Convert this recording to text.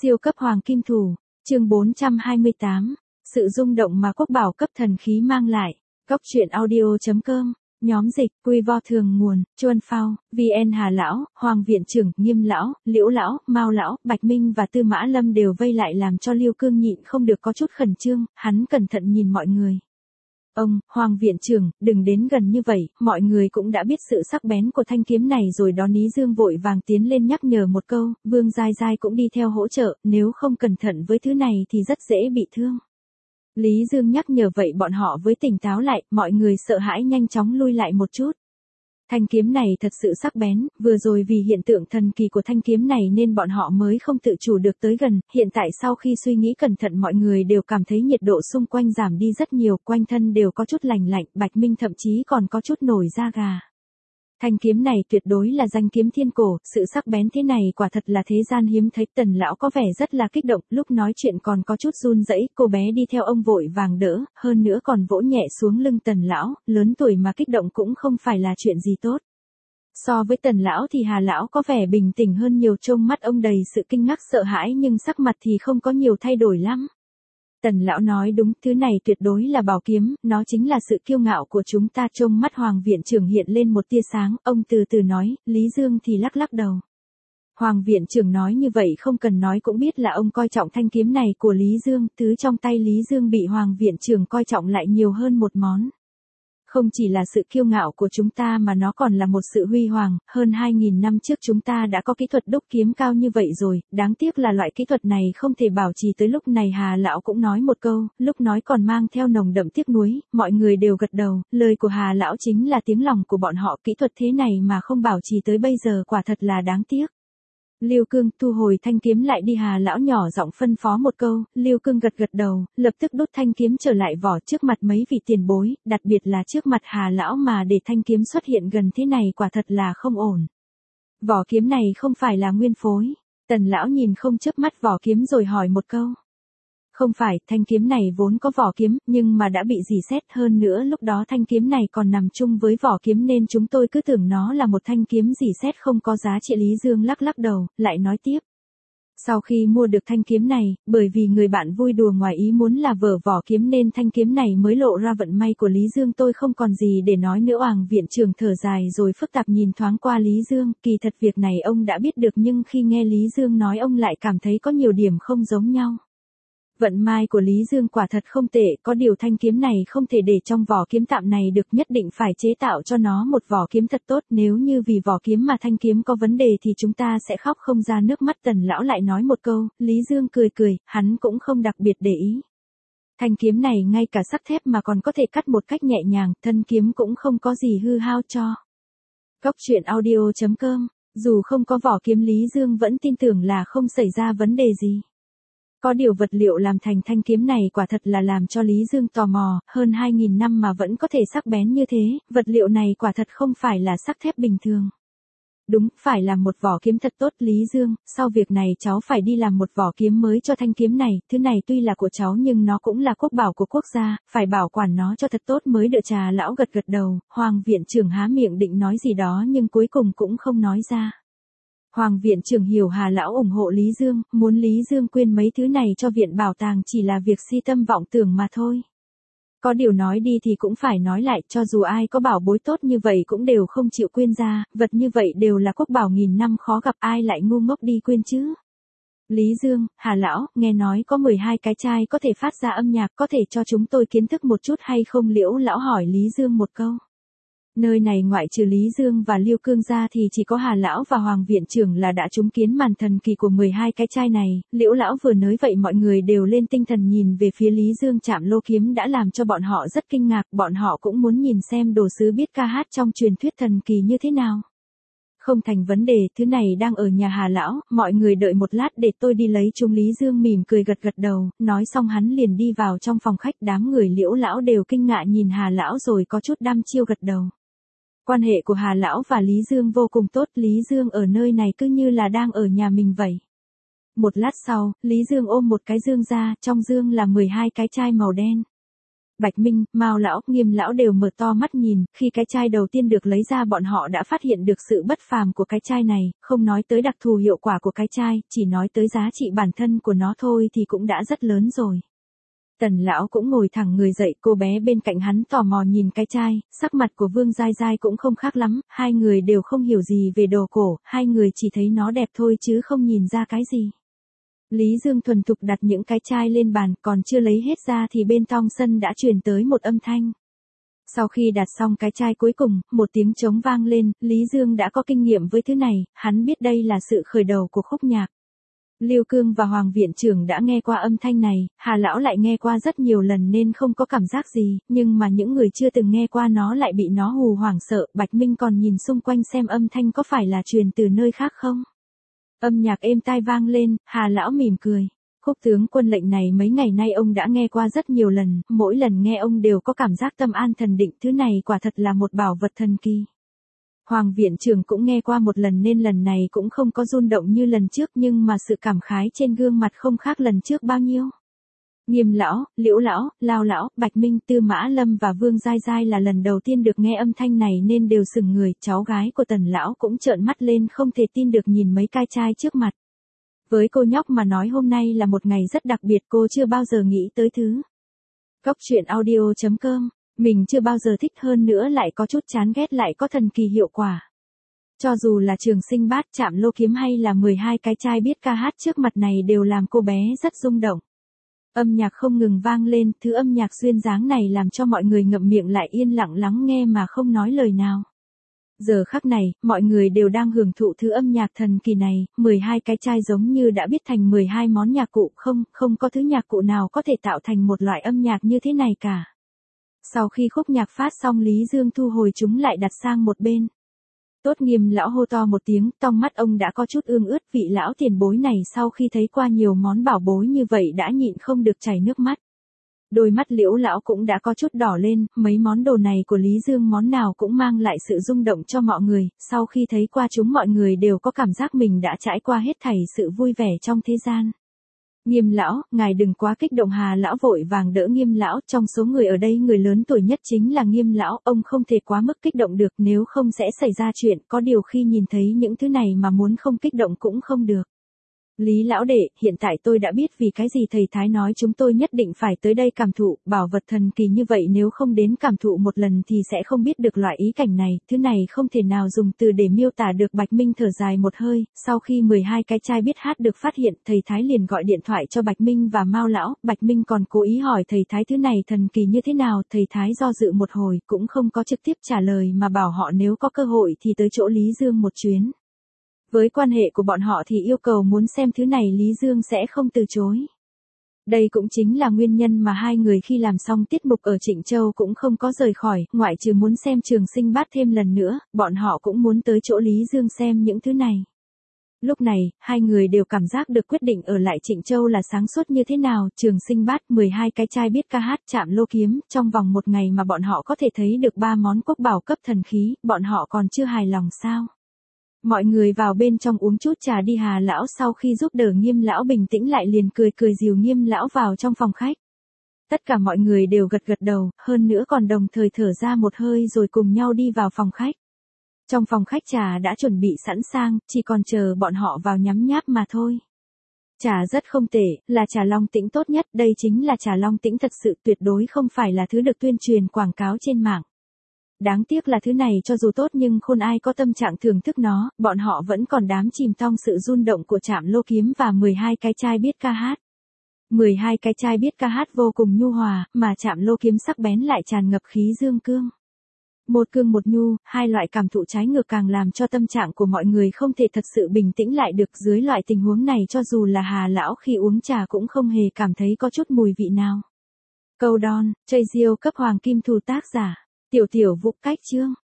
Siêu cấp hoàng kim thủ, chương 428, sự rung động mà quốc bảo cấp thần khí mang lại. Góc truyện audio.com, nhóm dịch, quy vo thường nguồn, Chuân Phao, VN Hà Lão, Hoàng Viện Trưởng, Nghiêm Lão, Liễu Lão, Mao Lão, Bạch Minh và Tư Mã Lâm đều vây lại làm cho Lưu Cương nhịn không được có chút khẩn trương, hắn cẩn thận nhìn mọi người. Ông, Hoàng Viện Trưởng, đừng đến gần như vậy, mọi người cũng đã biết sự sắc bén của thanh kiếm này rồi đó. Lý Dương vội vàng tiến lên nhắc nhở một câu, Vương Giai Giai cũng đi theo hỗ trợ, nếu không cẩn thận với thứ này thì rất dễ bị thương. Lý Dương nhắc nhở vậy bọn họ mới tỉnh táo lại, mọi người sợ hãi nhanh chóng lui lại một chút. Thanh kiếm này thật sự sắc bén, vừa rồi vì hiện tượng thần kỳ của thanh kiếm này nên bọn họ mới không tự chủ được tới gần, hiện tại sau khi suy nghĩ cẩn thận mọi người đều cảm thấy nhiệt độ xung quanh giảm đi rất nhiều, quanh thân đều có chút lành lạnh, Bạch Minh thậm chí còn có chút nổi da gà. Thanh kiếm này tuyệt đối là danh kiếm thiên cổ, sự sắc bén thế này quả thật là thế gian hiếm thấy. Tần lão có vẻ rất là kích động, lúc nói chuyện còn có chút run rẩy, cô bé đi theo ông vội vàng đỡ, hơn nữa còn vỗ nhẹ xuống lưng Tần lão, lớn tuổi mà kích động cũng không phải là chuyện gì tốt. So với Tần lão thì Hà lão có vẻ bình tĩnh hơn nhiều, trông mắt ông đầy sự kinh ngạc sợ hãi nhưng sắc mặt thì không có nhiều thay đổi lắm. Tần lão nói đúng, thứ này tuyệt đối là bảo kiếm, nó chính là sự kiêu ngạo của chúng ta. Trông mắt Hoàng Viện Trưởng hiện lên một tia sáng, ông từ từ nói, Lý Dương thì lắc lắc đầu. Hoàng Viện Trưởng nói như vậy không cần nói cũng biết là ông coi trọng thanh kiếm này của Lý Dương, thứ trong tay Lý Dương bị Hoàng Viện Trưởng coi trọng lại nhiều hơn một món. Không chỉ là sự kiêu ngạo của chúng ta mà nó còn là một sự huy hoàng, hơn 2.000 năm trước chúng ta đã có kỹ thuật đúc kiếm cao như vậy rồi, đáng tiếc là loại kỹ thuật này không thể bảo trì tới lúc này. Hà lão cũng nói một câu, lúc nói còn mang theo nồng đậm tiếc nuối, mọi người đều gật đầu, lời của Hà lão chính là tiếng lòng của bọn họ, kỹ thuật thế này mà không bảo trì tới bây giờ quả thật là đáng tiếc. Lưu Cương, thu hồi thanh kiếm lại đi. Hà lão nhỏ giọng phân phó một câu, Lưu Cương gật gật đầu, lập tức đút thanh kiếm trở lại vỏ trước mặt mấy vị tiền bối, đặc biệt là trước mặt Hà lão mà để thanh kiếm xuất hiện gần thế này quả thật là không ổn. Vỏ kiếm này không phải là nguyên phối. Tần lão nhìn không chớp mắt vỏ kiếm rồi hỏi một câu. Không phải, thanh kiếm này vốn có vỏ kiếm, nhưng mà đã bị rỉ sét, hơn nữa lúc đó thanh kiếm này còn nằm chung với vỏ kiếm nên chúng tôi cứ tưởng nó là một thanh kiếm rỉ sét không có giá trị. Lý Dương lắc lắc đầu, lại nói tiếp. Sau khi mua được thanh kiếm này, bởi vì người bạn vui đùa ngoài ý muốn là vở vỏ kiếm nên thanh kiếm này mới lộ ra vận may của Lý Dương. Tôi không còn gì để nói nữa. Hoàng Viện Trưởng thở dài rồi phức tạp nhìn thoáng qua Lý Dương, kỳ thật việc này ông đã biết được nhưng khi nghe Lý Dương nói ông lại cảm thấy có nhiều điểm không giống nhau. Vận may của Lý Dương quả thật không tệ, có điều thanh kiếm này không thể để trong vỏ kiếm tạm này được, nhất định phải chế tạo cho nó một vỏ kiếm thật tốt, nếu như vì vỏ kiếm mà thanh kiếm có vấn đề thì chúng ta sẽ khóc không ra nước mắt. Tần lão lại nói một câu, Lý Dương cười cười, hắn cũng không đặc biệt để ý. Thanh kiếm này ngay cả sắt thép mà còn có thể cắt một cách nhẹ nhàng, thân kiếm cũng không có gì hư hao cho. Góc truyện audio.com, dù không có vỏ kiếm Lý Dương vẫn tin tưởng là không xảy ra vấn đề gì. Có điều vật liệu làm thành thanh kiếm này quả thật là làm cho Lý Dương tò mò, hơn 2.000 năm mà vẫn có thể sắc bén như thế, vật liệu này quả thật không phải là sắt thép bình thường. Đúng, phải làm một vỏ kiếm thật tốt. Lý Dương, sau việc này cháu phải đi làm một vỏ kiếm mới cho thanh kiếm này, thứ này tuy là của cháu nhưng nó cũng là quốc bảo của quốc gia, phải bảo quản nó cho thật tốt mới được. Trà lão gật gật đầu, Hoàng Viện Trưởng há miệng định nói gì đó nhưng cuối cùng cũng không nói ra. Hoàng Viện Trưởng hiểu Hà lão ủng hộ Lý Dương, muốn Lý Dương quyên mấy thứ này cho viện bảo tàng chỉ là việc si tâm vọng tưởng mà thôi. Có điều nói đi thì cũng phải nói lại, cho dù ai có bảo bối tốt như vậy cũng đều không chịu quyên ra, vật như vậy đều là quốc bảo nghìn năm khó gặp, ai lại ngu ngốc đi quyên chứ. Lý Dương, Hà lão, nghe nói có 12 cái chai có thể phát ra âm nhạc, có thể cho chúng tôi kiến thức một chút hay không? Liễu lão hỏi Lý Dương một câu. Nơi này ngoại trừ Lý Dương và Lưu Cương ra thì chỉ có Hà lão và Hoàng Viện Trưởng là đã chứng kiến màn thần kỳ của 12 cái chai này. Liễu lão vừa nói vậy mọi người đều lên tinh thần nhìn về phía Lý Dương. Chạm lô kiếm đã làm cho bọn họ rất kinh ngạc, bọn họ cũng muốn nhìn xem đồ sứ biết ca hát trong truyền thuyết thần kỳ như thế nào. Không thành vấn đề, thứ này đang ở nhà Hà lão, mọi người đợi một lát để tôi đi lấy chúng. Lý Dương mỉm cười gật gật đầu, nói xong hắn liền đi vào trong phòng khách. Đám người Liễu lão đều kinh ngạc nhìn Hà lão rồi có chút đăm chiêu gật đầu. Quan hệ của Hà lão và Lý Dương vô cùng tốt, Lý Dương ở nơi này cứ như là đang ở nhà mình vậy. Một lát sau, Lý Dương ôm một cái dương ra, trong dương là 12 cái chai màu đen. Bạch Minh, Mao lão, Nghiêm lão đều mở to mắt nhìn, khi cái chai đầu tiên được lấy ra bọn họ đã phát hiện được sự bất phàm của cái chai này, không nói tới đặc thù hiệu quả của cái chai, chỉ nói tới giá trị bản thân của nó thôi thì cũng đã rất lớn rồi. Tần lão cũng ngồi thẳng người dậy, cô bé bên cạnh hắn tò mò nhìn cái chai, sắc mặt của Vương Giai Giai cũng không khác lắm, hai người đều không hiểu gì về đồ cổ, hai người chỉ thấy nó đẹp thôi chứ không nhìn ra cái gì. Lý Dương thuần thục đặt những cái chai lên bàn, còn chưa lấy hết ra thì bên trong sân đã truyền tới một âm thanh. Sau khi đặt xong cái chai cuối cùng, một tiếng trống vang lên, Lý Dương đã có kinh nghiệm với thứ này, hắn biết đây là sự khởi đầu của khúc nhạc. Lưu Cương và Hoàng viện trưởng đã nghe qua âm thanh này, Hà lão lại nghe qua rất nhiều lần nên không có cảm giác gì, nhưng mà những người chưa từng nghe qua nó lại bị nó hù hoảng sợ. Bạch Minh còn nhìn xung quanh xem âm thanh có phải là truyền từ nơi khác không. Âm nhạc êm tai vang lên, Hà lão mỉm cười. Khúc tướng quân lệnh này mấy ngày nay ông đã nghe qua rất nhiều lần, mỗi lần nghe ông đều có cảm giác tâm an thần định, thứ này quả thật là một bảo vật thần kỳ. Hoàng viện trưởng cũng nghe qua một lần nên lần này cũng không có rung động như lần trước, nhưng mà sự cảm khái trên gương mặt không khác lần trước bao nhiêu. Nghiêm lão, Liễu lão, Lao lão, Bạch Minh, Tư Mã Lâm và Vương Giai Giai là lần đầu tiên được nghe âm thanh này nên đều sững người, cháu gái của Tần lão cũng trợn mắt lên không thể tin được nhìn mấy cái chai trước mặt. Với cô nhóc mà nói hôm nay là một ngày rất đặc biệt, cô chưa bao giờ nghĩ tới thứ. Cóc truyện audio.com, mình chưa bao giờ thích, hơn nữa lại có chút chán ghét lại có thần kỳ hiệu quả. Cho dù là Trường Sinh Bát, Trảm Lô Kiếm hay là 12 cái chai biết ca hát trước mặt này đều làm cô bé rất rung động. Âm nhạc không ngừng vang lên, thứ âm nhạc duyên dáng này làm cho mọi người ngậm miệng lại yên lặng lắng nghe mà không nói lời nào. Giờ khắc này, mọi người đều đang hưởng thụ thứ âm nhạc thần kỳ này, 12 cái chai giống như đã biết thành 12 món nhạc cụ, không có thứ nhạc cụ nào có thể tạo thành một loại âm nhạc như thế này cả. Sau khi khúc nhạc phát xong Lý Dương thu hồi chúng lại đặt sang một bên. Tốt, Nghiêm lão hô to một tiếng, trong mắt ông đã có chút ương ướt, vị lão tiền bối này sau khi thấy qua nhiều món bảo bối như vậy đã nhịn không được chảy nước mắt. Đôi mắt Liễu lão cũng đã có chút đỏ lên, mấy món đồ này của Lý Dương món nào cũng mang lại sự rung động cho mọi người, sau khi thấy qua chúng mọi người đều có cảm giác mình đã trải qua hết thảy sự vui vẻ trong thế gian. Nghiêm lão, ngài đừng quá kích động, Hà lão vội vàng đỡ Nghiêm lão, trong số người ở đây người lớn tuổi nhất chính là Nghiêm lão, ông không thể quá mức kích động được, nếu không sẽ xảy ra chuyện, có điều khi nhìn thấy những thứ này mà muốn không kích động cũng không được. Lý lão đệ, hiện tại tôi đã biết vì cái gì thầy Thái nói chúng tôi nhất định phải tới đây cảm thụ, bảo vật thần kỳ như vậy nếu không đến cảm thụ một lần thì sẽ không biết được loại ý cảnh này, thứ này không thể nào dùng từ để miêu tả được. Bạch Minh thở dài một hơi, sau khi 12 cái chai biết hát được phát hiện, thầy Thái liền gọi điện thoại cho Bạch Minh và Mao lão, Bạch Minh còn cố ý hỏi thầy Thái thứ này thần kỳ như thế nào, thầy Thái do dự một hồi, cũng không có trực tiếp trả lời mà bảo họ nếu có cơ hội thì tới chỗ Lý Dương một chuyến. Với quan hệ của bọn họ thì yêu cầu muốn xem thứ này Lý Dương sẽ không từ chối. Đây cũng chính là nguyên nhân mà hai người khi làm xong tiết mục ở Trịnh Châu cũng không có rời khỏi, ngoại trừ muốn xem Trường Sinh Bát thêm lần nữa, bọn họ cũng muốn tới chỗ Lý Dương xem những thứ này. Lúc này, hai người đều cảm giác được quyết định ở lại Trịnh Châu là sáng suốt như thế nào, Trường Sinh Bát, 12 cái chai biết ca hát, Trảm Lô Kiếm, trong vòng một ngày mà bọn họ có thể thấy được 3 món quốc bảo cấp thần khí, bọn họ còn chưa hài lòng sao? Mọi người vào bên trong uống chút trà đi. Hà lão sau khi giúp đỡ Nghiêm lão bình tĩnh lại liền cười dìu Nghiêm lão vào trong phòng khách. Tất cả mọi người đều gật đầu, hơn nữa còn đồng thời thở ra một hơi rồi cùng nhau đi vào phòng khách. Trong phòng khách trà đã chuẩn bị sẵn sàng, chỉ còn chờ bọn họ vào nhấm nháp mà thôi. Trà rất không tệ, là trà Long Tĩnh tốt nhất, đây chính là trà Long Tĩnh thật sự, tuyệt đối không phải là thứ được tuyên truyền quảng cáo trên mạng. Đáng tiếc là thứ này cho dù tốt nhưng khôn ai có tâm trạng thưởng thức nó, bọn họ vẫn còn đắm chìm trong sự rung động của Trảm Lô Kiếm và 12 cái chai biết ca hát. 12 cái chai biết ca hát vô cùng nhu hòa, mà Trảm Lô Kiếm sắc bén lại tràn ngập khí dương cương. Một cương một nhu, hai loại cảm thụ trái ngược càng làm cho tâm trạng của mọi người không thể thật sự bình tĩnh lại được. Dưới loại tình huống này cho dù là Hà lão khi uống trà cũng không hề cảm thấy có chút mùi vị nào. Câu đon, chơi diêu cấp hoàng kim thù tác giả. Tiểu Vũ cách chương.